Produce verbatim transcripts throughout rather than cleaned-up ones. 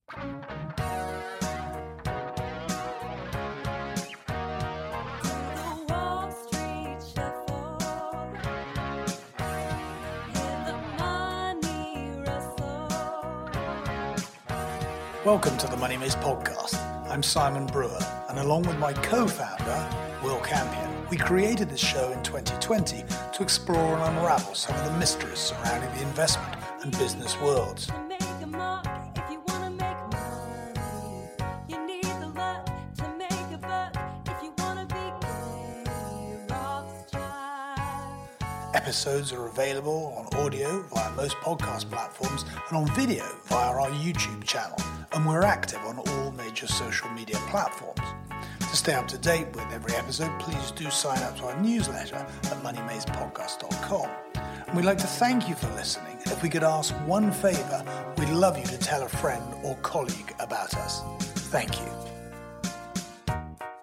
Welcome to the Money Maze podcast. I'm Simon Brewer, and along with my co-founder, Will Campion, we created this show in twenty twenty to explore and unravel some of the mysteries surrounding the investment and business worlds. Episodes are available on audio via most podcast platforms and on video via our YouTube channel, and we're active on all major social media platforms. To stay up to date with every episode, please do sign up to our newsletter at money maze podcast dot com. And we'd like to thank you for listening. And if we could ask one favour, we'd love you to tell a friend or colleague about us. Thank you.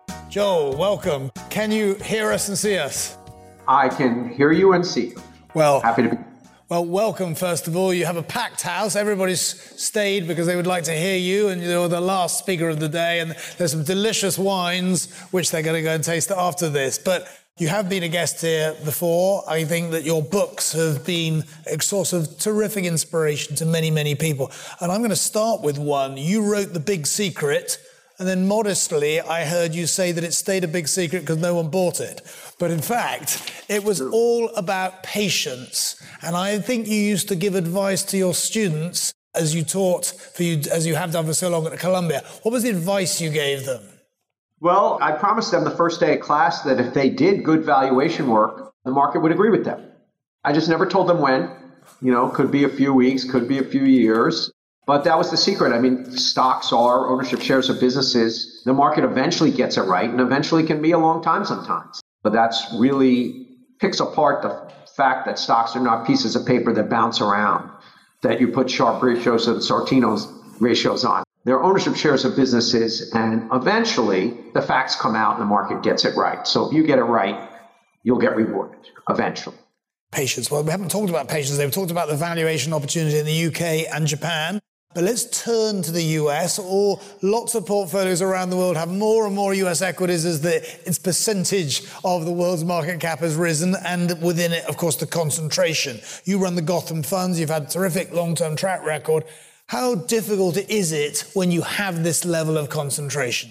Joel, welcome. Can you hear us and see us? I can hear you and see you. Well, happy to be. Well, welcome, first of all. You have a packed house. Everybody's stayed because they would like to hear you, and you're the last speaker of the day, and there's some delicious wines, which they're going to go and taste after this. But you have been a guest here before. I think that your books have been a source of terrific inspiration to many, many people. And I'm going to start with one. You wrote The Big Secret, and then modestly, I heard you say that it stayed a big secret because no one bought it. But in fact, it was all about patience. And I think you used to give advice to your students as you taught, for you, as you have done for so long at Columbia. What was the advice you gave them? Well, I promised them the first day of class that if they did good valuation work, the market would agree with them. I just never told them when. You know, could be a few weeks, could be a few years. But that was the secret. I mean, stocks are ownership shares of businesses. The market eventually gets it right, and eventually can be a long time sometimes. But that's really picks apart the fact that stocks are not pieces of paper that bounce around, that you put Sharpe ratios and Sortino's ratios on. They're ownership shares of businesses, and eventually the facts come out and the market gets it right. So if you get it right, you'll get rewarded eventually. Patience. Well, we haven't talked about patience. They've talked about the valuation opportunity in the U K and Japan. But let's turn to the U S. Or lots of portfolios around the world have more and more U S equities as the, its percentage of the world's market cap has risen, and within it, of course, the concentration. You run the Gotham funds. You've had a terrific long-term track record. How difficult is it when you have this level of concentration?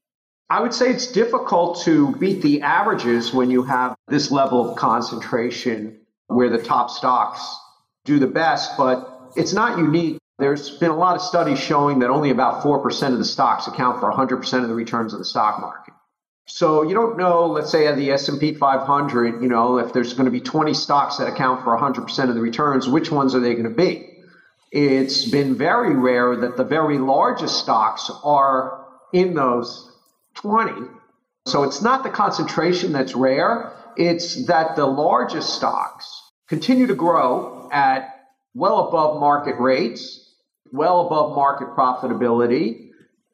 I would say it's difficult to beat the averages when you have this level of concentration where the top stocks do the best, but it's not unique. There's been a lot of studies showing that only about four percent of the stocks account for one hundred percent of the returns of the stock market. So you don't know, let's say at the S and P five hundred, you know, if there's going to be twenty stocks that account for one hundred percent of the returns, which ones are they going to be? It's been very rare that the very largest stocks are in those twenty. So it's not the concentration that's rare. It's that the largest stocks continue to grow at well above market rates, well above market profitability.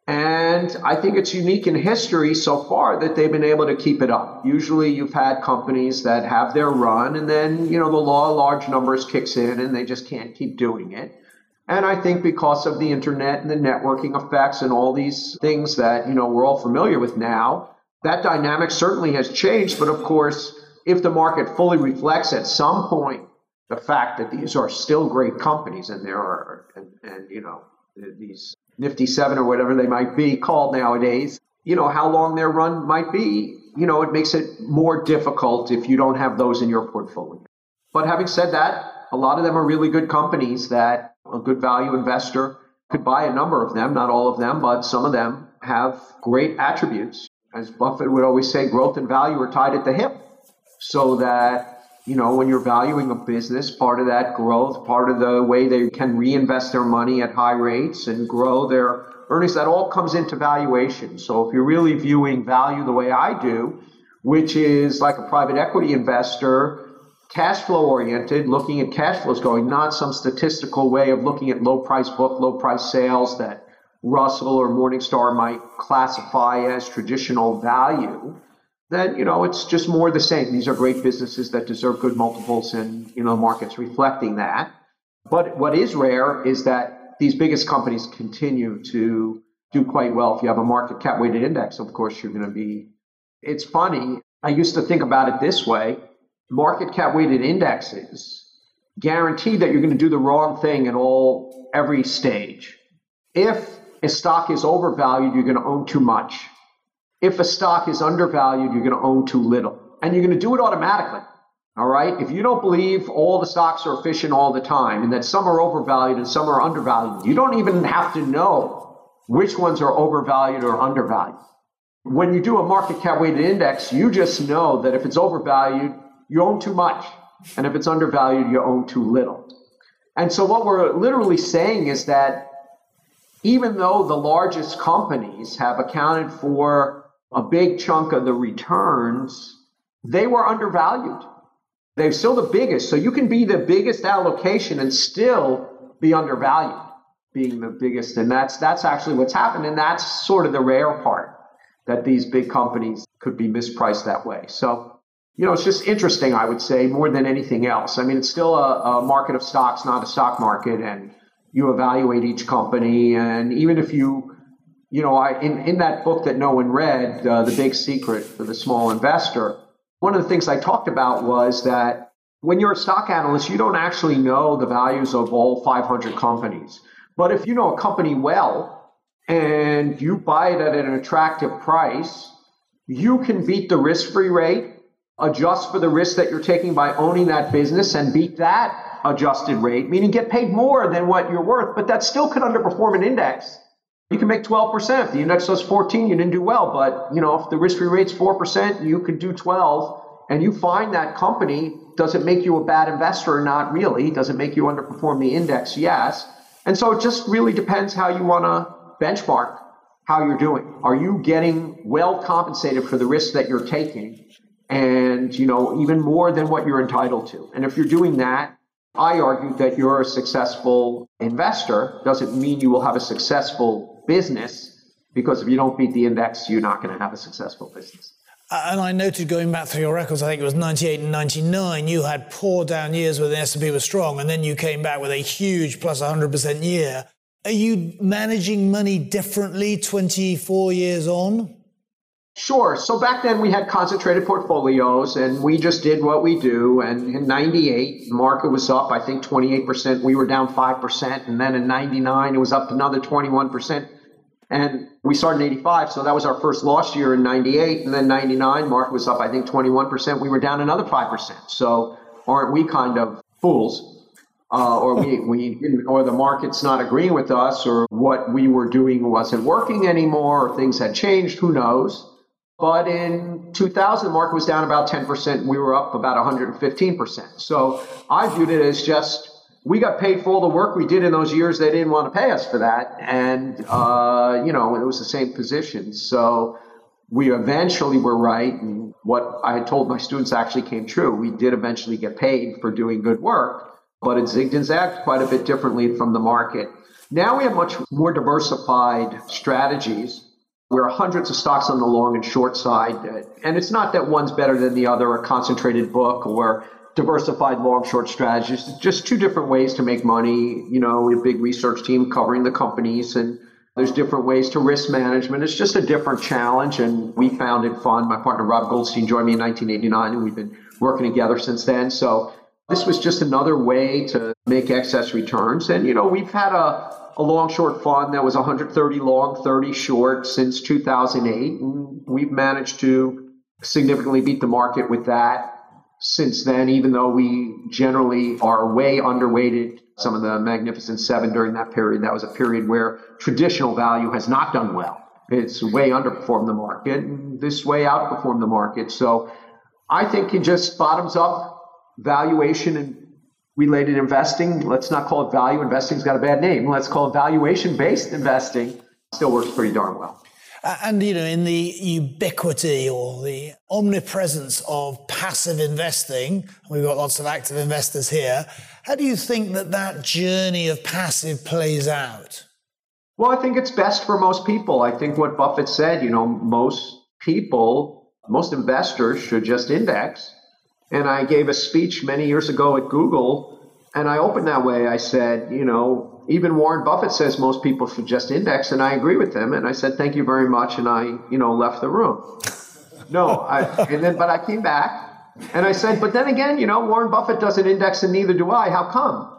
And I think it's unique in history so far that they've been able to keep it up. Usually you've had companies that have their run, and then, you know, the law of large numbers kicks in and they just can't keep doing it. And I think because of the internet and the networking effects and all these things that, you know, we're all familiar with now, that dynamic certainly has changed. But of course, if the market fully reflects at some point the fact that these are still great companies, and there are, and, and you know, these Nifty seven or whatever they might be called nowadays, you know, how long their run might be, you know, it makes it more difficult if you don't have those in your portfolio. But having said that, a lot of them are really good companies that a good value investor could buy a number of them, not all of them, but some of them have great attributes. As Buffett would always say, growth and value are tied at the hip. So that, you know, when you're valuing a business, part of that growth, part of the way they can reinvest their money at high rates and grow their earnings, that all comes into valuation. So if you're really viewing value the way I do, which is like a private equity investor, cash flow oriented, looking at cash flows going, not some statistical way of looking at low price book, low price sales that Russell or Morningstar might classify as traditional value, then, you know, it's just more the same. These are great businesses that deserve good multiples, and, you know, the market's reflecting that. But what is rare is that these biggest companies continue to do quite well. If you have a market cap weighted index, of course, you're going to be, it's funny. I used to think about it this way. Market cap weighted indexes guarantee that you're going to do the wrong thing at all, every stage. If a stock is overvalued, you're going to own too much. If a stock is undervalued, you're going to own too little. And you're going to do it automatically. All right. If you don't believe all the stocks are efficient all the time and that some are overvalued and some are undervalued, you don't even have to know which ones are overvalued or undervalued. When you do a market cap weighted index, you just know that if it's overvalued, you own too much. And if it's undervalued, you own too little. And so what we're literally saying is that even though the largest companies have accounted for a big chunk of the returns, they were undervalued. They're still the biggest. So you can be the biggest allocation and still be undervalued, being the biggest. And that's that's actually what's happened. And that's sort of the rare part, that these big companies could be mispriced that way. So, you know, it's just interesting, I would say, more than anything else. I mean, it's still a, a market of stocks, not a stock market. And you evaluate each company. And even if you, you know, I, in, in that book that no one read, uh, The Big Secret for the Small Investor, one of the things I talked about was that when you're a stock analyst, you don't actually know the values of all five hundred companies. But if you know a company well and you buy it at an attractive price, you can beat the risk-free rate, adjust for the risk that you're taking by owning that business and beat that adjusted rate, meaning get paid more than what you're worth, but that still could underperform an index. You can make twelve percent. If the index does fourteen, you didn't do well. But, you know, if the risk-free rate's four percent, you could do twelve. And you find that company, does it make you a bad investor or not really? Does it make you underperform the index? Yes. And so it just really depends how you want to benchmark how you're doing. Are you getting well compensated for the risk that you're taking? And, you know, even more than what you're entitled to. And if you're doing that, I argue that you're a successful investor. Doesn't mean you will have a successful business, because if you don't beat the index, you're not going to have a successful business. And I noted, going back through your records, I think it was ninety-eight and ninety-nine, you had poor down years where the S and P was strong, and then you came back with a huge plus one hundred percent year. Are you managing money differently twenty-four years on? Sure. So back then we had concentrated portfolios, and we just did what we do. And in ninety-eight, the market was up, I think, twenty-eight percent. We were down five percent. And then in ninety-nine, it was up another twenty-one percent. And we started in eighty-five, so that was our first lost year in ninety-eight. And then ninety-nine, market was up, I think, twenty-one percent. We were down another five percent. So aren't we kind of fools? Uh, or we, we or the market's not agreeing with us, or what we were doing wasn't working anymore, or things had changed, who knows? But in two thousand, the market was down about ten percent. We were up about one hundred fifteen percent. So I viewed it as just, we got paid for all the work we did in those years. They didn't want to pay us for that. And, uh, you know, it was the same position. So we eventually were right. And what I had told my students actually came true. We did eventually get paid for doing good work, but it zigged and zagged quite a bit differently from the market. Now we have much more diversified strategies. There are hundreds of stocks on the long and short side. And it's not that one's better than the other, a concentrated book or diversified long short strategies. It's just two different ways to make money. You know, a big research team covering the companies, and there's different ways to risk management. It's just a different challenge, and we found it fun. My partner Rob Goldstein joined me in nineteen eighty-nine, and we've been working together since then. So this was just another way to make excess returns. And, you know, we've had a, a long short fund that was one hundred thirty long, thirty short since two thousand eight. And we've managed to significantly beat the market with that since then, even though we generally are way underweighted some of the Magnificent Seven during that period. That was a period where traditional value has not done well. It's way underperformed the market, and this way outperformed the market. So I think it just bottoms up valuation and related investing. Let's not call it value investing. It's got a bad name. Let's call it valuation-based investing. Still works pretty darn well. Uh, and, you know, in the ubiquity or the omnipresence of passive investing, we've got lots of active investors here, how do you think that that journey of passive plays out? Well, I think it's best for most people. I think what Buffett said, you know, most people, most investors should just index. And I gave a speech many years ago at Google, And I opened that way. I said, you know, even Warren Buffett says most people should just index, and I agree with him. And I said, thank you very much. And I, you know, left the room. No, I, and then, but I came back and I said, but then again, you know, Warren Buffett doesn't index and neither do I. How come?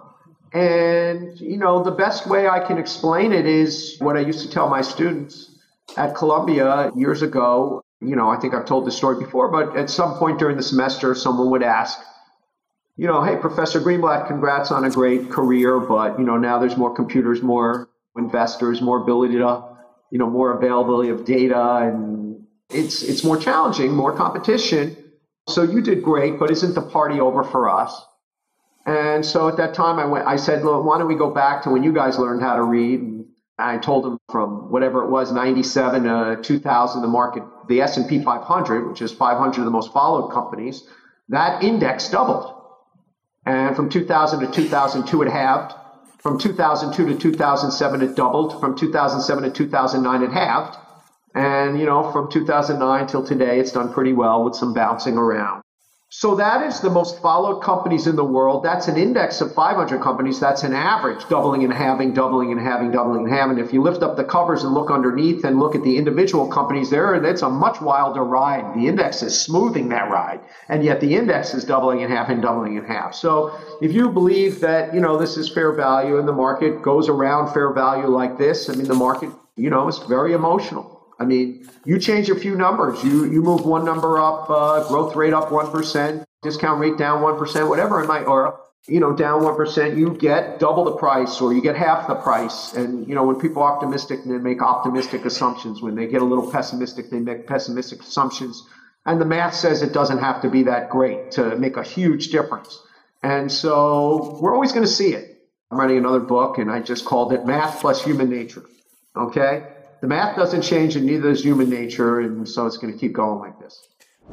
And, you know, the best way I can explain it is what I used to tell my students at Columbia years ago. You know, I think I've told this story before, but at some point during the semester, someone would ask, you know, hey, Professor Greenblatt, congrats on a great career, but, you know, now there's more computers, more investors, more ability to, you know, more availability of data, and it's it's more challenging, more competition. So you did great, but isn't the party over for us? And so at that time, I went. I said, well, why don't we go back to when you guys learned how to read? And I told them from whatever it was, ninety-seven to two thousand, the market, the S and P five hundred, which is five hundred of the most followed companies, that index doubled. And from two thousand to two thousand two, it halved. From two thousand two to two thousand seven, it doubled. From two thousand seven to two thousand nine, it halved. And, you know, from two thousand nine till today, it's done pretty well with some bouncing around. So that is the most followed companies in the world. That's an index of five hundred companies. That's an average, doubling and halving, doubling and halving, doubling and halving. If you lift up the covers and look underneath and look at the individual companies there, it's a much wilder ride. The index is smoothing that ride, and yet the index is doubling and half and doubling in half. So if you believe that, you know, this is fair value and the market goes around fair value like this, I mean, the market, you know, is very emotional. I mean, you change a few numbers. You you move one number up, uh, growth rate up one percent, discount rate down one percent, whatever it might, or, you know, down one percent, you get double the price or you get half the price. And, you know, when people are optimistic, they make optimistic assumptions. When they get a little pessimistic, they make pessimistic assumptions. And the math says it doesn't have to be that great to make a huge difference. And so we're always going to see it. I'm writing another book, and I just called it Math Plus Human Nature. Okay? The math doesn't change, and neither does human nature, and so it's going to keep going like this.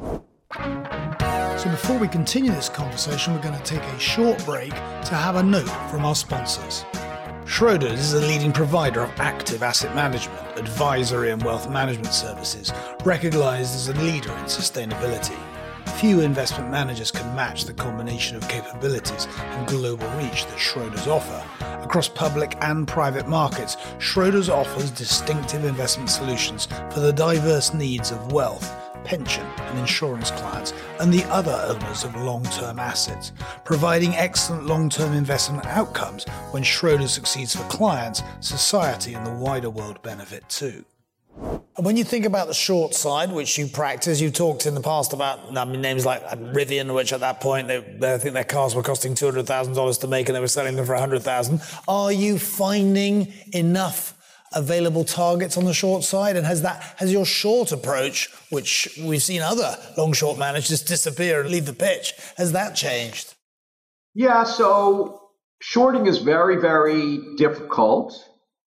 So before we continue this conversation, we're going to take a short break to have a note from our sponsors. Schroders is a leading provider of active asset management, advisory and wealth management services, recognized as a leader in sustainability. Few investment managers can match the combination of capabilities and global reach that Schroders offer. Across public and private markets, Schroders offers distinctive investment solutions for the diverse needs of wealth, pension and insurance clients and the other owners of long-term assets, providing excellent long-term investment outcomes when Schroders succeeds for clients, society and the wider world benefit too. And when you think about the short side, which you practice, you talked in the past about, I mean, names like Rivian, which at that point, they, they, I think their cars were costing two hundred thousand dollars to make and they were selling them for one hundred thousand dollars. Are you finding enough available targets on the short side? And has that, has your short approach, which we've seen other long short managers disappear and leave the pitch, has that changed? Yeah, so shorting is very, very difficult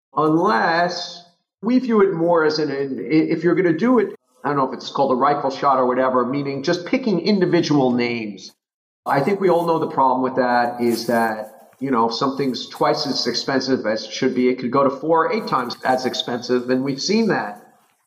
unless we view it more as an, if you're going to do it, I don't know if it's called a rifle shot or whatever, meaning just picking individual names. I think we all know the problem with that is that, you know, if something's twice as expensive as it should be, it could go to four or eight times as expensive, and we've seen that.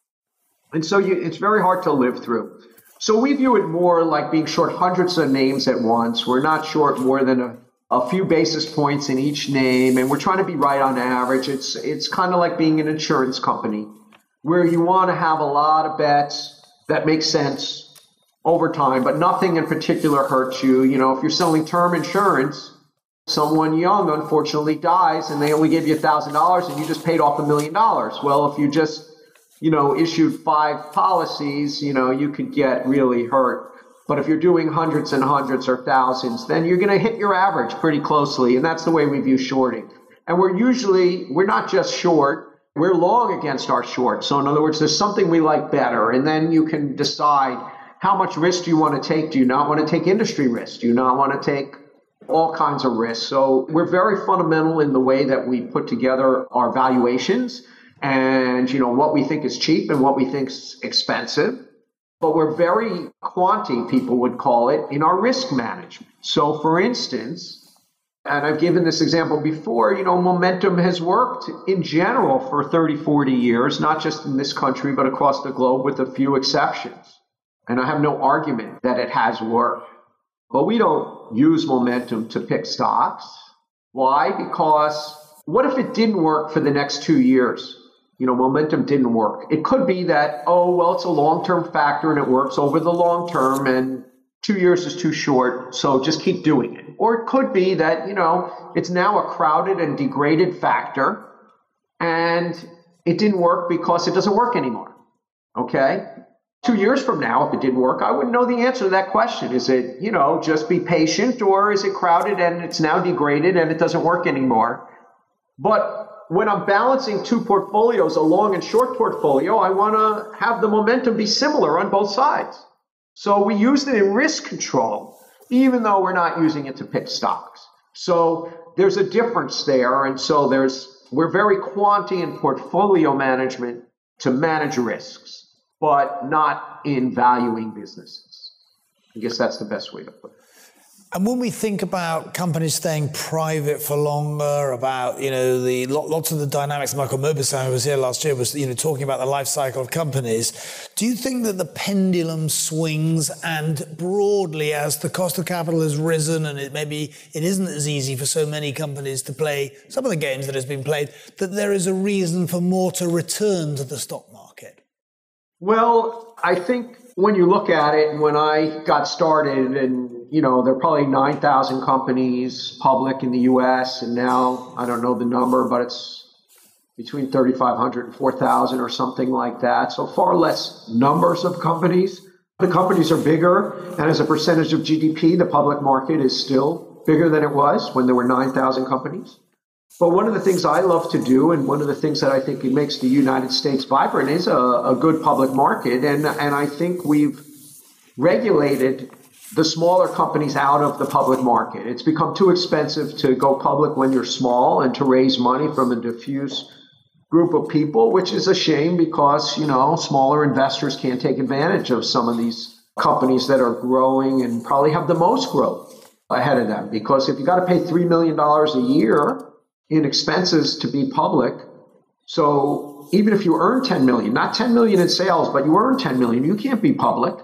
And so you, it's very hard to live through. So we view it more like being short hundreds of names at once. We're not short more than a a few basis points in each name, and we're trying to be right on average. It's it's kind of like being an insurance company where you want to have a lot of bets that make sense over time, but nothing in particular hurts you. You know, if you're selling term insurance, someone young unfortunately dies and they only gave you one thousand dollars and you just paid off a million dollars. Well, if you just, you know, issued five policies, you know, you could get really hurt. But if you're doing hundreds and hundreds or thousands, then you're going to hit your average pretty closely. And that's the way we view shorting. And we're usually, we're not just short, we're long against our short. So in other words, there's something we like better. And then you can decide how much risk do you want to take? Do you not want to take industry risk? Do you not want to take all kinds of risks? So we're very fundamental in the way that we put together our valuations and, you know, what we think is cheap and what we think is expensive. But we're very quanti, people would call it, in our risk management. So, for instance, and I've given this example before, you know, momentum has worked in general for thirty, forty years, not just in this country, but across the globe with a few exceptions. And I have no argument that it has worked. But we don't use momentum to pick stocks. Why? Because what if it didn't work for the next two years? You know, momentum didn't work. It could be that, oh, well, it's a long-term factor and it works over the long term and two years is too short, so just keep doing it. Or it could be that, you know, it's now a crowded and degraded factor and it didn't work because it doesn't work anymore. Okay? Two years from now, if it didn't work, I wouldn't know the answer to that question. Is it, you know, just be patient, or is it crowded and it's now degraded and it doesn't work anymore? But when I'm balancing two portfolios, a long and short portfolio, I want to have the momentum be similar on both sides. So we use it in risk control, even though we're not using it to pick stocks. So there's a difference there. And so there's, we're very quantity in portfolio management to manage risks, but not in valuing businesses. I guess that's the best way to put it. And when we think about companies staying private for longer, about, you know, the lots of the dynamics, Michael Mauboussin, who was here last year, was, you know, talking about the life cycle of companies. Do you think that the pendulum swings, and broadly, as the cost of capital has risen and it maybe it isn't as easy for so many companies to play some of the games that has been played, that there is a reason for more to return to the stock market? Well, I think when you look at it, and when I got started, and you know, there are probably nine thousand companies public in the U S, and now I don't know the number, but it's between thirty-five hundred and four thousand or something like that. So far less numbers of companies. The companies are bigger, and as a percentage of G D P, the public market is still bigger than it was when there were nine thousand companies. But one of the things I love to do, and one of the things that I think it makes the United States vibrant, is a, a good public market. And, and I think we've regulated the smaller companies out of the public market. It's become too expensive to go public when you're small and to raise money from a diffuse group of people, which is a shame because, you know, smaller investors can't take advantage of some of these companies that are growing and probably have the most growth ahead of them. Because if you got to pay three million dollars a year in expenses to be public, so even if you earn ten million dollars, not ten million dollars in sales, but you earn ten million dollars, you can't be public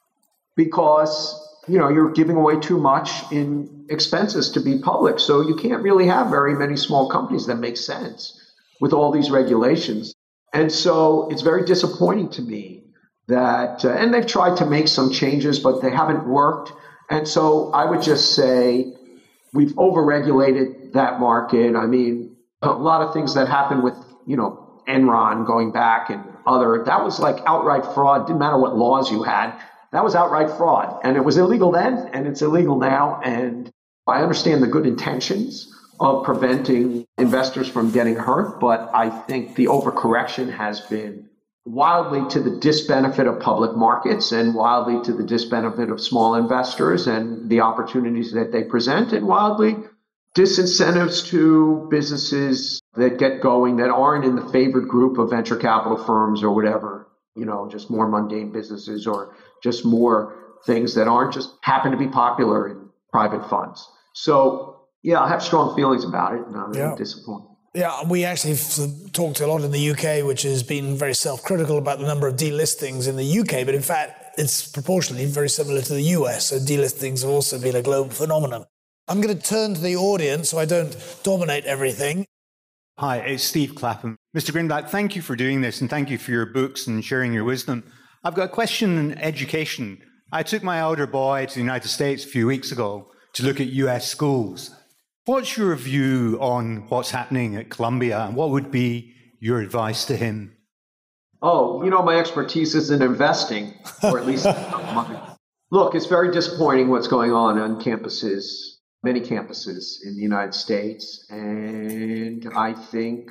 because, you know, you're giving away too much in expenses to be public. So you can't really have very many small companies that make sense with all these regulations. And so it's very disappointing to me that, uh, and they've tried to make some changes, but they haven't worked. And so I would just say we've overregulated that market. I mean, a lot of things that happened with, you know, Enron going back and other, that was like outright fraud. Didn't matter what laws you had. That was outright fraud, and it was illegal then, and it's illegal now. And I understand the good intentions of preventing investors from getting hurt, but I think the overcorrection has been wildly to the disbenefit of public markets and wildly to the disbenefit of small investors and the opportunities that they present, and wildly disincentives to businesses that get going that aren't in the favored group of venture capital firms or whatever, you know, just more mundane businesses or just more things that aren't just happen to be popular in private funds. So, yeah, I have strong feelings about it, and I'm really yeah. disappointed. Yeah, we actually have talked a lot in the U K, which has been very self-critical about the number of delistings in the U K, but in fact, it's proportionally very similar to the U S, so delistings have also been a global phenomenon. I'm going to turn to the audience so I don't dominate everything. Hi, it's Steve Clapham. Mister Greenblatt, thank you for doing this, and thank you for your books and sharing your wisdom. I've got a question on education. I took my elder boy to the United States a few weeks ago to look at U S schools. What's your view on what's happening at Columbia, and what would be your advice to him? Oh, you know, my expertise is in investing, or at least look, it's very disappointing what's going on on campuses, many campuses in the United States. And I think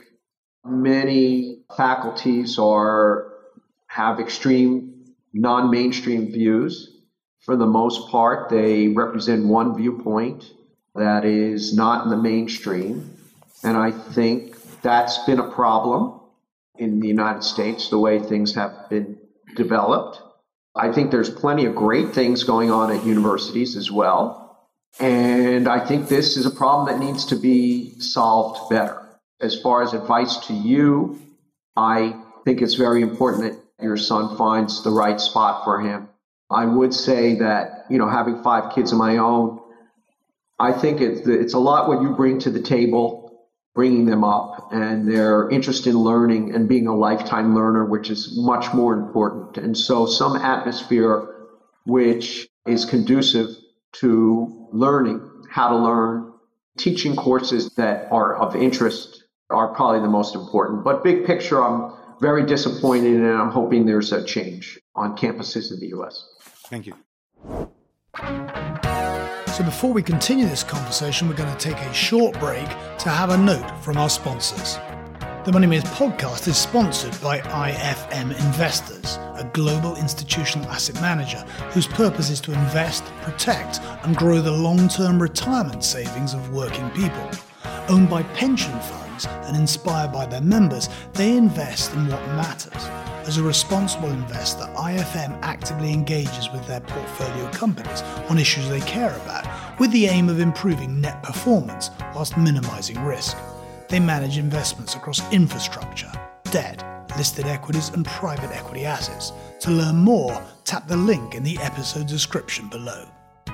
many faculties are have extreme non-mainstream views. For the most part, they represent one viewpoint that is not in the mainstream. And I think that's been a problem in the United States, the way things have been developed. I think there's plenty of great things going on at universities as well. And I think this is a problem that needs to be solved better. As far as advice to you, I think it's very important that your son finds the right spot for him. I would say that, you know, having five kids of my own, I think it's, it's a lot what you bring to the table, bringing them up, and their interest in learning and being a lifetime learner, which is much more important. And so some atmosphere which is conducive to learning how to learn, teaching courses that are of interest are probably the most important. But big picture, I'm very disappointed, and I'm hoping there's a change on campuses in the U S. Thank you. So before we continue this conversation, we're going to take a short break to have a note from our sponsors. The Money Maze podcast is sponsored by I F M Investors, a global institutional asset manager whose purpose is to invest, protect, and grow the long-term retirement savings of working people. Owned by pension funds and inspired by their members, they invest in what matters. As a responsible investor, I F M actively engages with their portfolio companies on issues they care about, with the aim of improving net performance whilst minimizing risk. They manage investments across infrastructure, debt, listed equities, and private equity assets. To learn more, tap the link in the episode description below.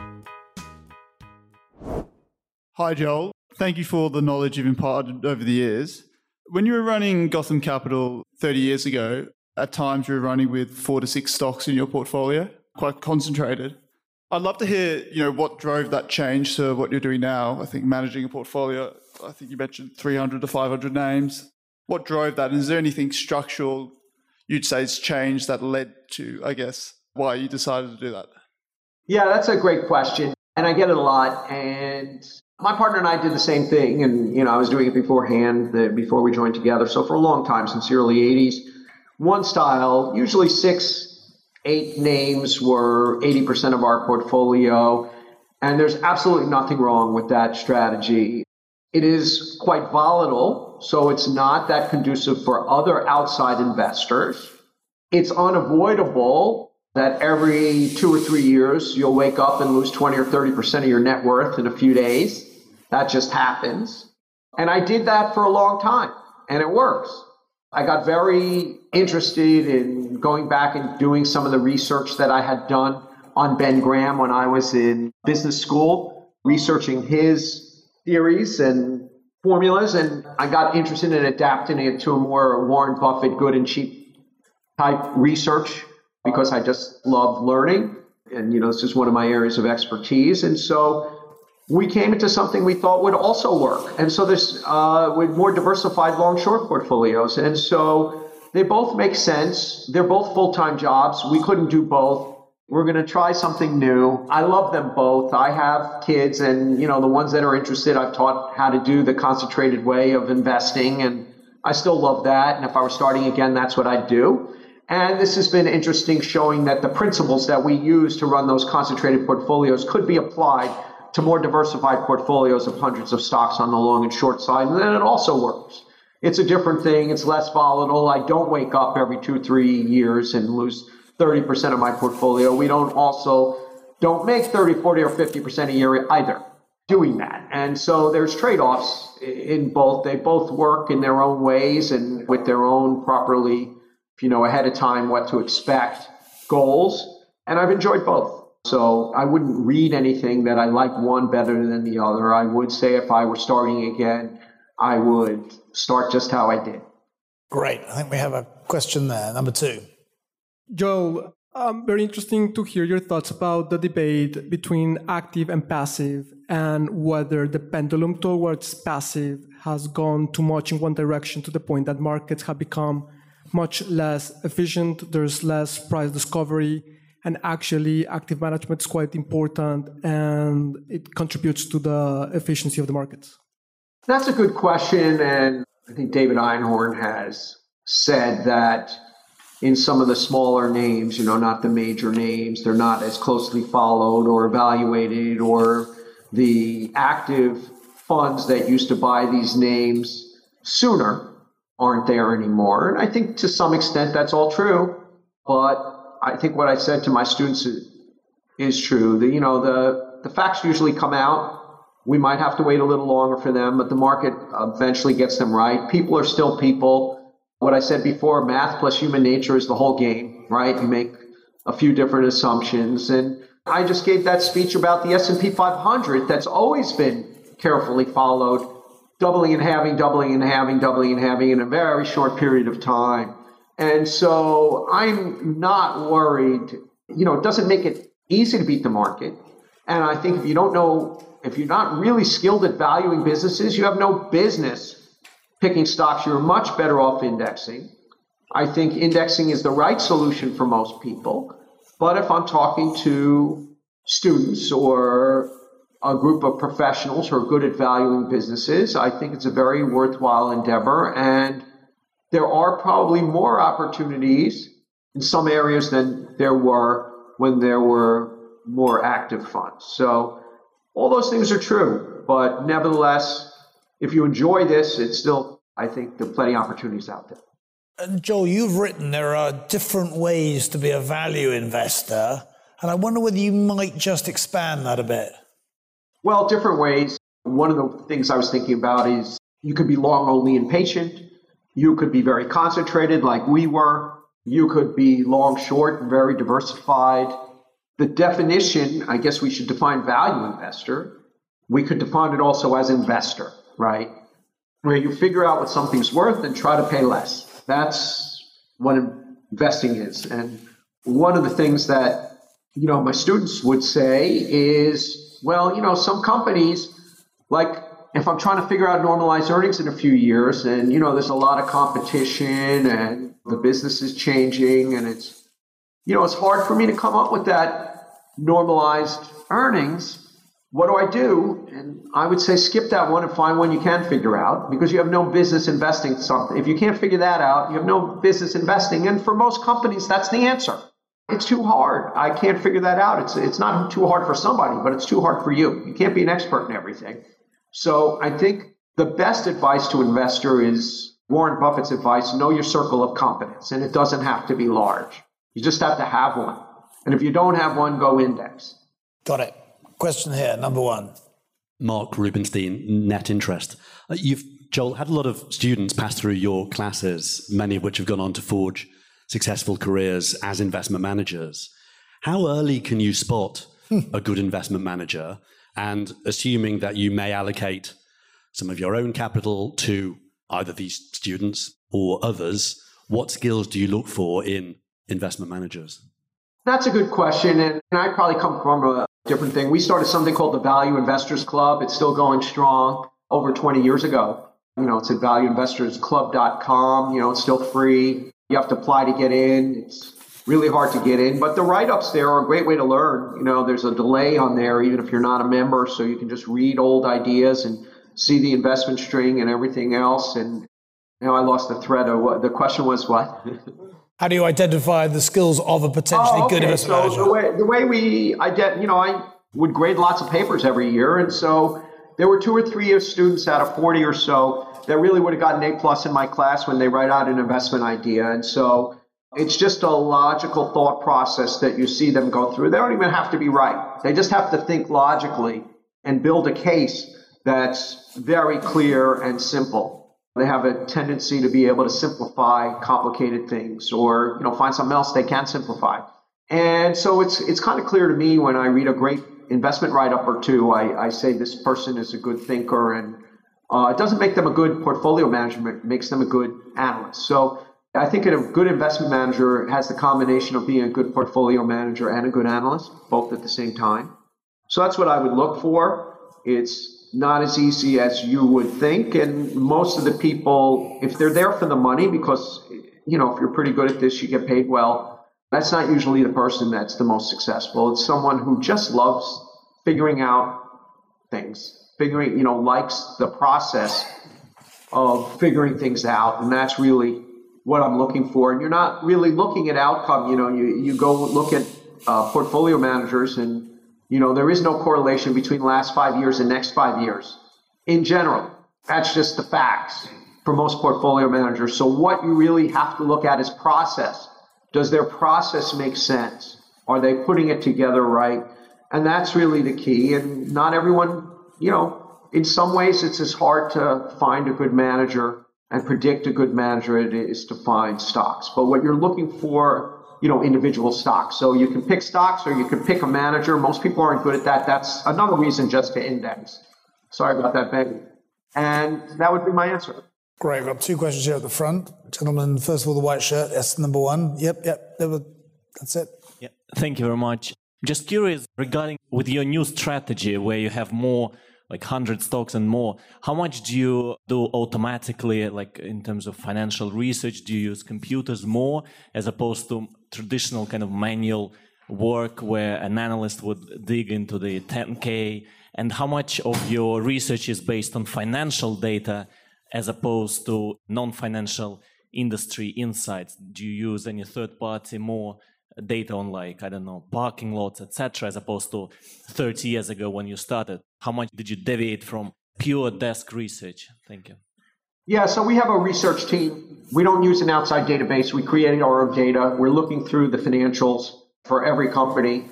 Hi, Joel. Thank you for all the knowledge you've imparted over the years. When you were running Gotham Capital thirty years ago, at times you were running with four to six stocks in your portfolio, quite concentrated. I'd love to hear, you know, what drove that change to what you're doing now. I think managing a portfolio, I think you mentioned three hundred to five hundred names. What drove that? And is there anything structural you'd say has changed that led to, I guess, why you decided to do that? Yeah, that's a great question. And I get it a lot. And my partner and I did the same thing. And, you know, I was doing it beforehand, the, before we joined together. So for a long time, since the early eighties, one style, usually six, eight names were eighty percent of our portfolio. And there's absolutely nothing wrong with that strategy. It is quite volatile, so it's not that conducive for other outside investors. It's unavoidable that every two or three years you'll wake up and lose twenty or thirty percent of your net worth in a few days. That just happens. And I did that for a long time, and it works. I got very interested in going back and doing some of the research that I had done on Ben Graham when I was in business school, researching his theories and formulas. And I got interested in adapting it to a more Warren Buffett, good and cheap type research because I just love learning. And, you know, this is one of my areas of expertise. And so we came into something we thought would also work. And so this, uh, with more diversified long-short portfolios. And so they both make sense. They're both full-time jobs. We couldn't do both. We're going to try something new. I love them both. I have kids, and, you know, the ones that are interested, I've taught how to do the concentrated way of investing, and I still love that. And if I were starting again, that's what I'd do. And this has been interesting, showing that the principles that we use to run those concentrated portfolios could be applied to more diversified portfolios of hundreds of stocks on the long and short side. And then it also works. It's a different thing. It's less volatile. I don't wake up every two, three years and lose thirty percent of my portfolio. We don't also don't make thirty, forty, or fifty percent a year either doing that. And so there's trade-offs in both. They both work in their own ways and with their own properly, you know, ahead of time what to expect goals. And I've enjoyed both. So I wouldn't read anything that I like one better than the other. I would say if I were starting again, I would start just how I did. Great. I think we have a question there. Number two. Joel, um, very interesting to hear your thoughts about the debate between active and passive and whether the pendulum towards passive has gone too much in one direction to the point that markets have become much less efficient. There's less price discovery. And actually, active management is quite important, and it contributes to the efficiency of the markets. That's a good question. And I think David Einhorn has said that in some of the smaller names, you know, not the major names, they're not as closely followed or evaluated, or the active funds that used to buy these names sooner aren't there anymore. And I think to some extent that's all true. But I think what I said to my students is, is true. The, you know, the, the facts usually come out. We might have to wait a little longer for them, but the market eventually gets them right. People are still people. What I said before, math plus human nature is the whole game, right? You make a few different assumptions. And I just gave that speech about the S and P five hundred that's always been carefully followed, doubling and halving, doubling and halving, doubling and halving in a very short period of time. And so I'm not worried. You know, it doesn't make it easy to beat the market. And I think if you don't know, if you're not really skilled at valuing businesses, you have no business picking stocks. You're much better off indexing. I think indexing is the right solution for most people. But if I'm talking to students or a group of professionals who are good at valuing businesses, I think it's a very worthwhile endeavor. And there are probably more opportunities in some areas than there were when there were more active funds. So all those things are true. But nevertheless, if you enjoy this, it's still, I think, there are plenty of opportunities out there. And Joel, you've written there are different ways to be a value investor. And I wonder whether you might just expand that a bit. Well, different ways. One of the things I was thinking about is you could be long only and patient. You could be very concentrated like we were. You could be long, short, and very diversified. The definition, I guess we should define value investor. We could define it also as investor, right? Where you figure out what something's worth and try to pay less. That's what investing is. And one of the things that, you know, my students would say is, well, you know, some companies, like if I'm trying to figure out normalized earnings in a few years and, you know, there's a lot of competition and the business is changing and it's, you know, it's hard for me to come up with that normalized earnings. What do I do? And I would say skip that one and find one you can figure out because you have no business investing something. If you can't figure that out, you have no business investing. And for most companies, that's the answer. It's too hard. I can't figure that out. It's it's not too hard for somebody, but it's too hard for you. You can't be an expert in everything. So I think the best advice to an investor is Warren Buffett's advice, know your circle of competence. And it doesn't have to be large. You just have to have one. And if you don't have one, go index. Got it. Question here, number one. Mark Rubenstein, Net Interest. Uh, you've, Joel, had a lot of students pass through your classes, many of which have gone on to forge successful careers as investment managers. How early can you spot a good investment manager? And assuming that you may allocate some of your own capital to either these students or others, what skills do you look for in investment managers? That's a good question. And I probably come from a different thing. We started something called the Value Investors Club. It's still going strong over twenty years ago. You know, it's at value investors club dot com. You know, it's still free. You have to apply to get in. It's really hard to get in. But the write-ups there are a great way to learn. You know, there's a delay on there, even if you're not a member. So you can just read old ideas and see the investment string and everything else. And now I lost the thread of what the question was. What? How do you identify the skills of a potentially oh, okay. good investment so manager? The way, the way we, I get, you know, I would grade lots of papers every year. And so there were two or three year students out of forty or so that really would have gotten A plus in my class when they write out an investment idea. And so it's just a logical thought process that you see them go through. They don't even have to be right. They just have to think logically and build a case that's very clear and simple. They have a tendency to be able to simplify complicated things or, you know, find something else they can simplify. And so it's it's kind of clear to me when I read a great investment write-up or two, I, I say this person is a good thinker, and uh, it doesn't make them a good portfolio manager, it makes them a good analyst. So I think a good investment manager has the combination of being a good portfolio manager and a good analyst, both at the same time. So that's what I would look for. It's not as easy as you would think. And most of the people, if they're there for the money, because, you know, if you're pretty good at this, you get paid well, that's not usually the person that's the most successful. It's someone who just loves figuring out things, figuring, you know, likes the process of figuring things out. And that's really what I'm looking for. And you're not really looking at outcome. You know, you, you go look at uh, portfolio managers and, you know, there is no correlation between last five years and next five years in general. That's just the facts for most portfolio managers. So what you really have to look at is process. Does their process make sense? Are they putting it together right? And that's really the key. And not everyone, you know, in some ways it's as hard to find a good manager and predict a good manager as it is to find stocks. But what you're looking for you know, individual stocks. So you can pick stocks or you can pick a manager. Most people aren't good at that. That's another reason just to index. Sorry about that, Ben. And that would be my answer. Great. We've got two questions here at the front. Gentlemen, first of all, the white shirt. Yes, number one. Yep, yep. That's it. Yeah. Thank you very much. Just curious regarding with your new strategy where you have more like one hundred stocks and more, how much do you do automatically, like in terms of financial research? Do you use computers more as opposed to traditional kind of manual work where an analyst would dig into the ten K? And how much of your research is based on financial data as opposed to non-financial industry insights? Do you use any third-party more data on, like, I don't know, parking lots, et cetera, as opposed to thirty years ago when you started? How much did you deviate from pure desk research? Thank you. Yeah, so we have a research team. We don't use an outside database. We created our own data. We're looking through the financials for every company,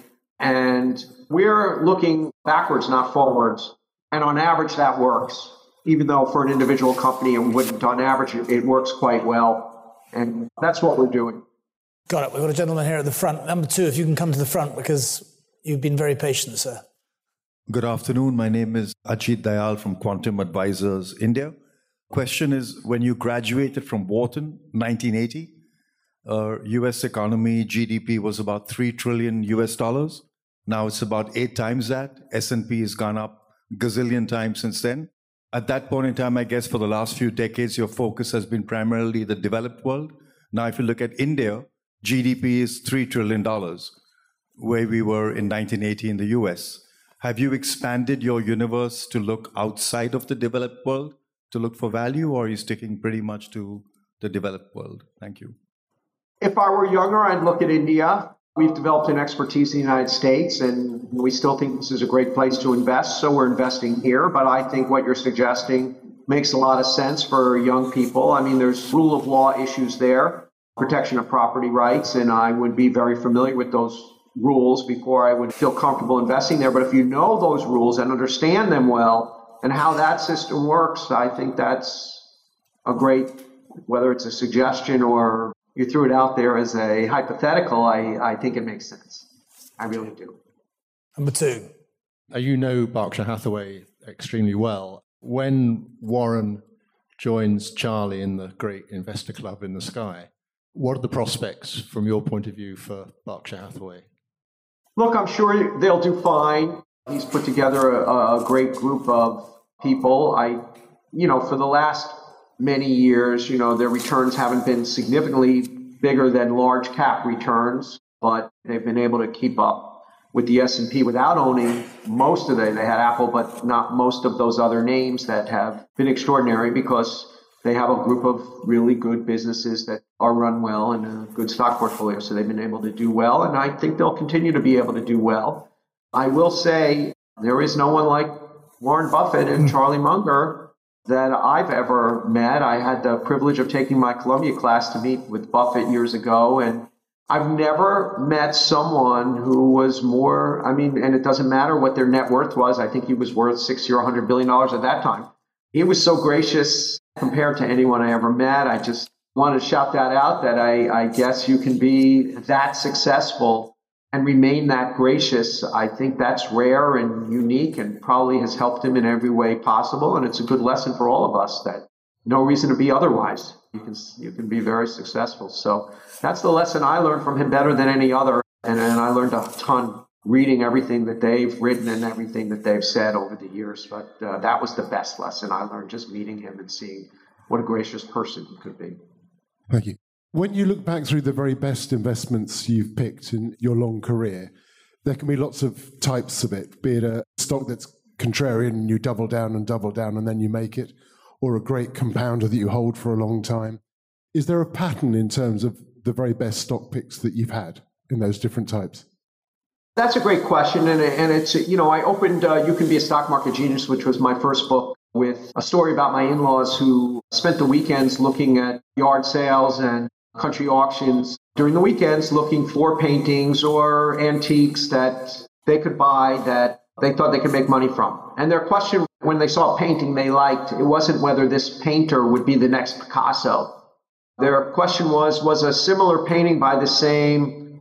and we're looking backwards, not forwards. And on average, that works. Even though for an individual company, it wouldn't, on average, it works quite well. And that's what we're doing. Got it. We've got a gentleman here at the front. Number two, if you can come to the front, because you've been very patient, sir. Good afternoon. My name is Ajit Dayal from Quantum Advisors, India. Question is, when you graduated from Wharton, nineteen eighty, uh, U S economy, G D P was about three trillion U S dollars. Now it's about eight times that. S and P has gone up a gazillion times since then. At that point in time, I guess for the last few decades, your focus has been primarily the developed world. Now, if you look at India, G D P is three trillion dollars, where we were in nineteen eighty in the U S. Have you expanded your universe to look outside of the developed world to look for value, or are you sticking pretty much to the developed world? Thank you. If I were younger, I'd look at India. We've developed an expertise in the United States, and we still think this is a great place to invest, so we're investing here. But I think what you're suggesting makes a lot of sense for young people. I mean, there's rule of law issues there, protection of property rights, and I would be very familiar with those rules before I would feel comfortable investing there. But if you know those rules and understand them well and how that system works, I think that's a great, whether it's a suggestion or you threw it out there as a hypothetical, I, I think it makes sense. I really do. Number two. You know Berkshire Hathaway extremely well. When Warren joins Charlie in the great investor club in the sky, what are the prospects from your point of view for Berkshire Hathaway? Look, I'm sure they'll do fine. He's put together a, a great group of people. I, you know, for the last many years, you know, their returns haven't been significantly bigger than large cap returns, but they've been able to keep up with the S and P without owning most of it. They had Apple, but not most of those other names that have been extraordinary because they have a group of really good businesses that are run well and a good stock portfolio. So they've been able to do well, and I think they'll continue to be able to do well. I will say there is no one like Warren Buffett and Charlie Munger that I've ever met. I had the privilege of taking my Columbia class to meet with Buffett years ago, and I've never met someone who was more, I mean, and it doesn't matter what their net worth was. I think he was worth sixty or one hundred billion dollars at that time. He was so gracious compared to anyone I ever met. I just want to shout that out, that I, I guess you can be that successful and remain that gracious. I think that's rare and unique and probably has helped him in every way possible. And it's a good lesson for all of us that no reason to be otherwise. You can you can be very successful. So that's the lesson I learned from him better than any other. And, and I learned a ton reading everything that they've written and everything that they've said over the years. But uh, that was the best lesson I learned, just meeting him and seeing what a gracious person he could be. Thank you. When you look back through the very best investments you've picked in your long career, there can be lots of types of it, be it a stock that's contrarian and you double down and double down and then you make it, or a great compounder that you hold for a long time. Is there a pattern in terms of the very best stock picks that you've had in those different types? That's a great question. And, and it's, you know, I opened uh, You Can Be a Stock Market Genius, which was my first book, with a story about my in-laws who spent the weekends looking at yard sales and country auctions during the weekends, looking for paintings or antiques that they could buy that they thought they could make money from. And their question when they saw a painting they liked, it wasn't whether this painter would be the next Picasso. Their question was, was a similar painting by the same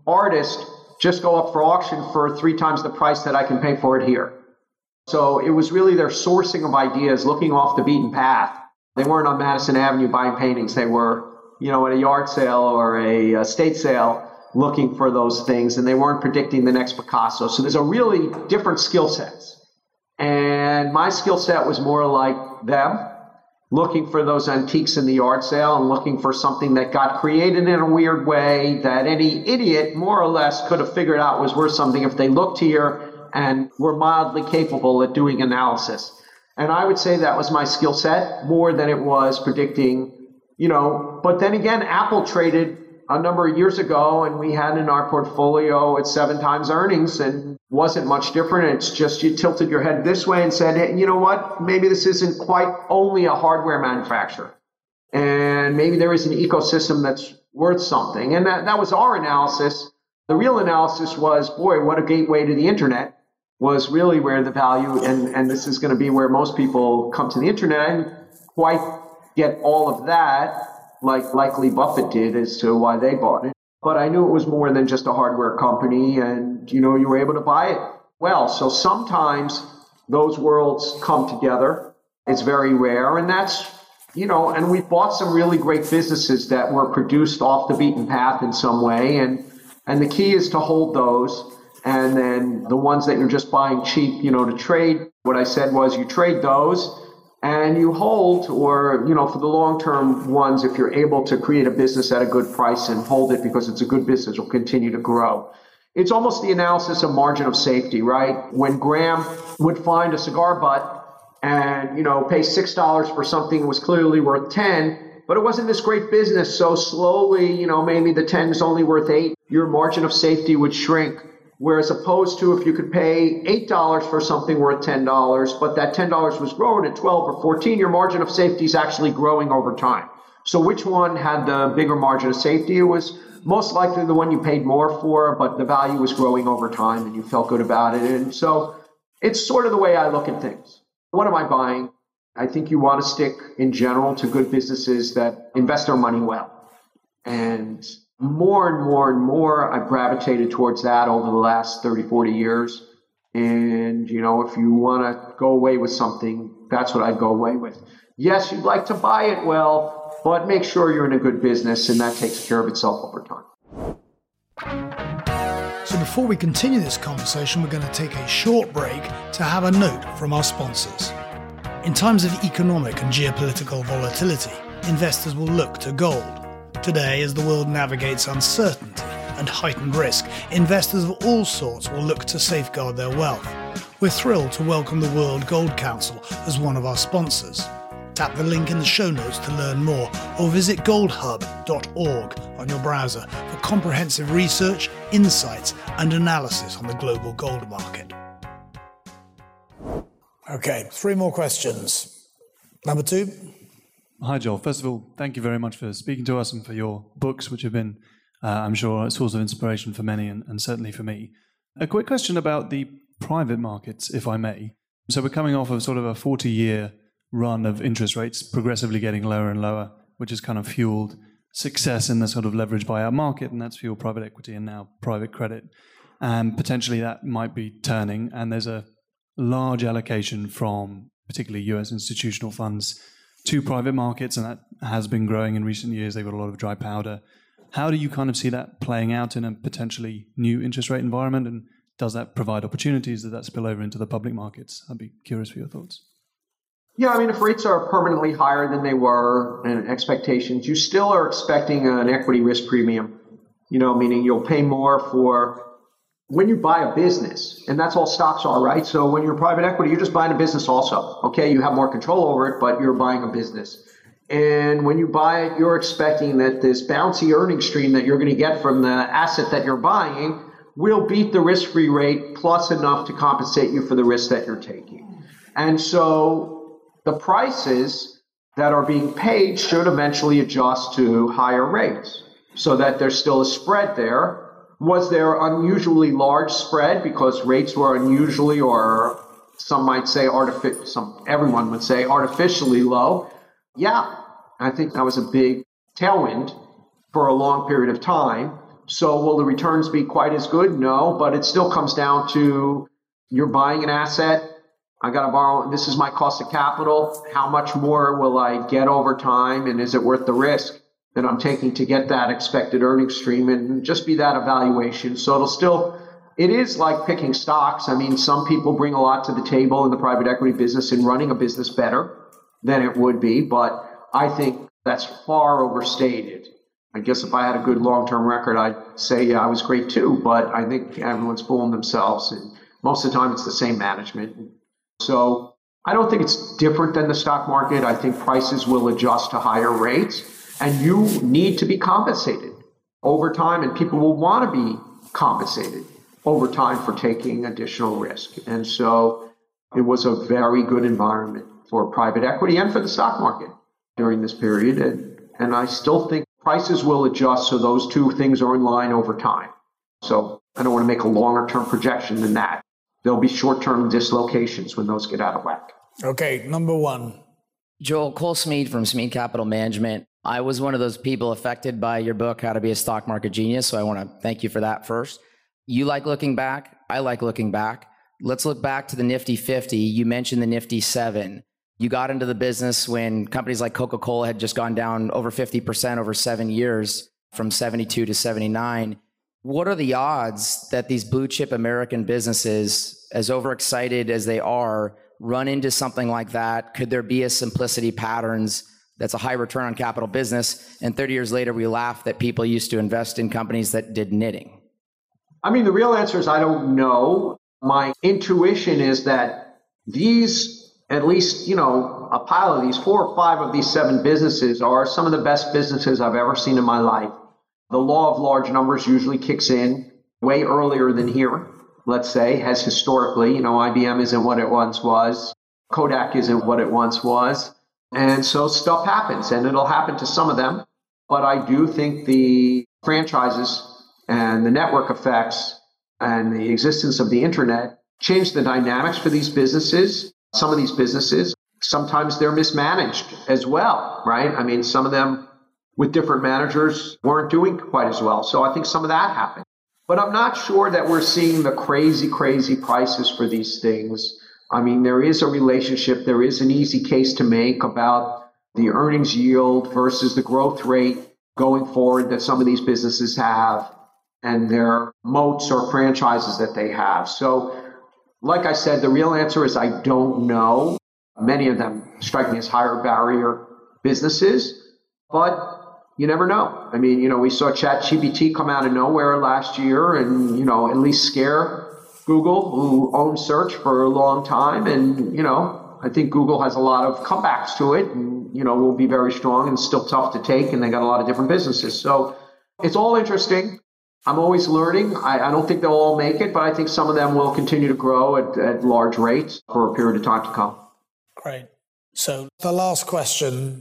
artist just go up for auction for three times the price that I can pay for it here. So it was really their sourcing of ideas, looking off the beaten path. They weren't on Madison Avenue buying paintings. They were, you know, at a yard sale or a, a estate sale looking for those things, and they weren't predicting the next Picasso. So there's a really different skill sets. And my skill set was more like them, looking for those antiques in the yard sale and looking for something that got created in a weird way that any idiot more or less could have figured out was worth something if they looked here and were mildly capable at doing analysis. And I would say that was my skill set more than it was predicting, you know, but then again, Apple traded a number of years ago and we had in our portfolio at seven times earnings and wasn't much different. It's just you tilted your head this way and said, hey, you know what, maybe this isn't quite only a hardware manufacturer. And maybe there is an ecosystem that's worth something. And that, that was our analysis. The real analysis was, boy, what a gateway to the internet was really where the value, and, and this is going to be where most people come to the internet. I didn't quite get all of that, like likely Buffett did, as to why they bought it. But I knew it was more than just a hardware company, and, you know, you were able to buy it well. So sometimes those worlds come together. It's very rare, and that's, you know, and we bought some really great businesses that were produced off the beaten path in some way, and and the key is to hold those. And then the ones that you're just buying cheap, you know, to trade, what I said was you trade those and you hold, or, you know, for the long-term ones, if you're able to create a business at a good price and hold it because it's a good business, will continue to grow. It's almost the analysis of margin of safety, right? When Graham would find a cigar butt and, you know, pay six dollars for something that was clearly worth ten, but it wasn't this great business, so slowly, you know, maybe the ten is only worth eight, your margin of safety would shrink. Whereas opposed to if you could pay eight dollars for something worth ten dollars, but that ten dollars was growing at twelve or fourteen, your margin of safety is actually growing over time. So which one had the bigger margin of safety? It was most likely the one you paid more for, but the value was growing over time and you felt good about it. And so it's sort of the way I look at things. What am I buying? I think you want to stick in general to good businesses that invest their money well. And more and more and more, I've gravitated towards that over the last thirty, forty years. And, you know, if you want to go away with something, that's what I'd go away with. Yes, you'd like to buy it well, but make sure you're in a good business, and that takes care of itself over time. So before we continue this conversation, we're going to take a short break to have a note from our sponsors. In times of economic and geopolitical volatility, investors will look to gold. Today, as the world navigates uncertainty and heightened risk, investors of all sorts will look to safeguard their wealth. We're thrilled to welcome the World Gold Council as one of our sponsors. Tap the link in the show notes to learn more, or visit gold hub dot org on your browser for comprehensive research, insights, and analysis on the global gold market. Okay, three more questions. Number two. Hi, Joel. First of all, thank you very much for speaking to us and for your books, which have been, uh, I'm sure, a source of inspiration for many and, and certainly for me. A quick question about the private markets, if I may. So we're coming off of sort of a forty-year run of interest rates progressively getting lower and lower, which has kind of fueled success in the sort of leverage buyout market, and that's fueled private equity and now private credit. And potentially that might be turning, and there's a large allocation from particularly U S institutional funds to private markets, and that has been growing in recent years. They've got a lot of dry powder. How do you kind of see that playing out in a potentially new interest rate environment, and does that provide opportunities? Does that spill over into the public markets? I'd be curious for your thoughts. Yeah, I mean, if rates are permanently higher than they were and expectations, you still are expecting an equity risk premium, you know, meaning you'll pay more for when you buy a business, and that's all stocks are, right? So when you're private equity, you're just buying a business also. Okay, you have more control over it, but you're buying a business. And when you buy it, you're expecting that this bouncy earning stream that you're going to get from the asset that you're buying will beat the risk-free rate plus enough to compensate you for the risk that you're taking. And so the prices that are being paid should eventually adjust to higher rates so that there's still a spread there. Was there unusually large spread because rates were unusually, or some might say artificial, some everyone would say artificially low? Yeah, I think that was a big tailwind for a long period of time. So will the returns be quite as good? No, but it still comes down to you're buying an asset. I got to borrow. This is my cost of capital. How much more will I get over time? And is it worth the risk that I'm taking to get that expected earnings stream? And just be that evaluation. So it'll still, it is like picking stocks. I mean, some people bring a lot to the table in the private equity business in running a business better than it would be. But I think that's far overstated. I guess if I had a good long-term record, I'd say, yeah, I was great too. But I think everyone's fooling themselves. And most of the time, it's the same management. So I don't think it's different than the stock market. I think prices will adjust to higher rates, and you need to be compensated over time, and people will want to be compensated over time for taking additional risk. And so it was a very good environment for private equity and for the stock market during this period. And, and I still think prices will adjust so those two things are in line over time. So I don't want to make a longer term projection than that. There'll be short-term dislocations when those get out of whack. Okay, number one. Joel, Cole Smead from Smead Capital Management. I was one of those people affected by your book, How to Be a Stock Market Genius, so I want to thank you for that first. You like looking back. I like looking back. Let's look back to the Nifty fifty. You mentioned the Nifty seven. You got into the business when companies like Coca-Cola had just gone down over fifty percent over seven years, from seventy-two to seventy-nine. What are the odds that these blue chip American businesses, as overexcited as they are, run into something like that? Could there be a Simplicity Patterns that's a high return on capital business, and thirty years later we laugh that people used to invest in companies that did knitting? I mean, the real answer is I don't know. My intuition is that these, at least, you know, a pile of these, four or five of these seven businesses are some of the best businesses I've ever seen in my life. The law of large numbers usually kicks in way earlier than here, let's say, has historically. You know, I B M isn't what it once was. Kodak isn't what it once was. And so stuff happens, and it'll happen to some of them. But I do think the franchises and the network effects and the existence of the internet change the dynamics for these businesses. Some of these businesses, sometimes they're mismanaged as well, right? I mean, some of them with different managers weren't doing quite as well. So I think some of that happened. But I'm not sure that we're seeing the crazy, crazy prices for these things. I mean, there is a relationship. There is an easy case to make about the earnings yield versus the growth rate going forward that some of these businesses have and their moats or franchises that they have. So like I said, the real answer is I don't know. Many of them strike me as higher barrier businesses, but you never know. I mean, you know, we saw ChatGPT come out of nowhere last year and, you know, at least scare Google, who owned search for a long time. And, you know, I think Google has a lot of comebacks to it and, you know, will be very strong and still tough to take. And they got a lot of different businesses. So it's all interesting. I'm always learning. I, I don't think they'll all make it, but I think some of them will continue to grow at, at large rates for a period of time to come. Great. So the last question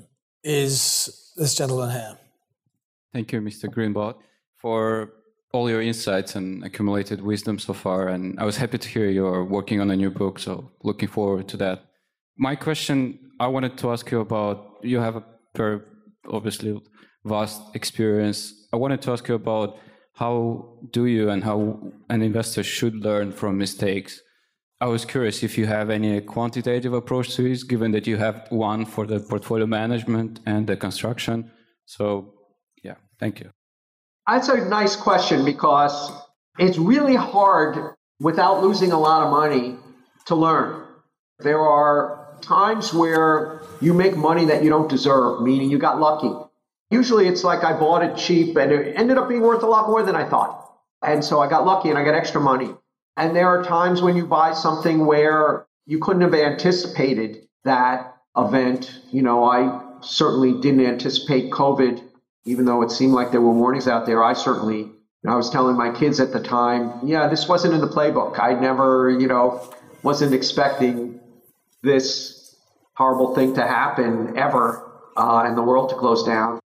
is this gentleman here. Thank you, Mister Greenblatt, for all your insights and accumulated wisdom so far. And I was happy to hear you're working on a new book, so looking forward to that. My question, I wanted to ask you about, you have a very obviously vast experience. I wanted to ask you about how do you and how an investor should learn from mistakes. I was curious if you have any quantitative approach to this, given that you have one for the portfolio management and the construction. So yeah, thank you. That's a nice question because it's really hard without losing a lot of money to learn. There are times where you make money that you don't deserve, meaning you got lucky. Usually it's like I bought it cheap and it ended up being worth a lot more than I thought. And so I got lucky and I got extra money. And there are times when you buy something where you couldn't have anticipated that event. You know, I certainly didn't anticipate COVID, even though it seemed like there were warnings out there. I certainly, I was telling my kids at the time, yeah, this wasn't in the playbook. I never, you know, wasn't expecting this horrible thing to happen ever uh, and the world to close down.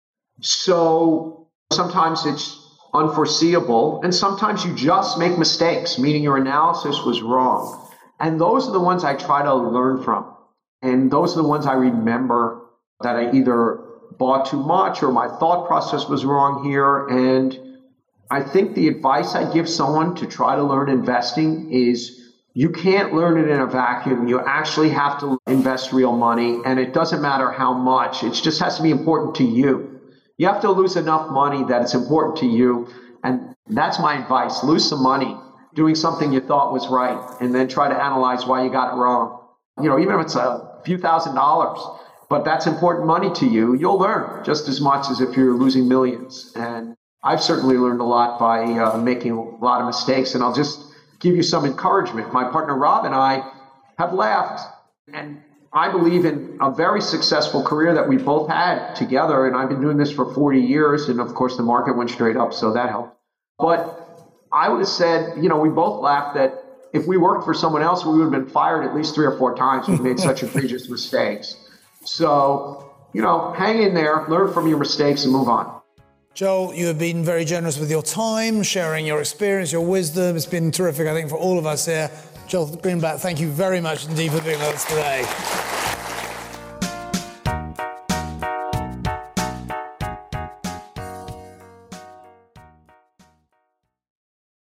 So sometimes it's unforeseeable, and sometimes you just make mistakes, meaning your analysis was wrong. And those are the ones I try to learn from. And those are the ones I remember that I either bought too much or my thought process was wrong here. And I think the advice I give someone to try to learn investing is you can't learn it in a vacuum. You actually have to invest real money, and it doesn't matter how much. It just has to be important to you. You have to lose enough money that it's important to you, and that's my advice. Lose some money doing something you thought was right, and then try to analyze why you got it wrong. You know, even if it's a few thousand dollars, but that's important money to you, you'll learn just as much as if you're losing millions. And I've certainly learned a lot by uh, making a lot of mistakes, and I'll just give you some encouragement. My partner Rob and I have laughed, and I believe in a very successful career that we both had together, and I've been doing this for forty years, and of course the market went straight up, so that helped. But I would have said, you know, we both laughed that if we worked for someone else, we would have been fired at least three or four times. We made such egregious mistakes. So, you know, hang in there, learn from your mistakes, and move on. Joel, you have been very generous with your time, sharing your experience, your wisdom. It's been terrific, I think, for all of us here. Joel Greenblatt, thank you very much indeed for being with us today.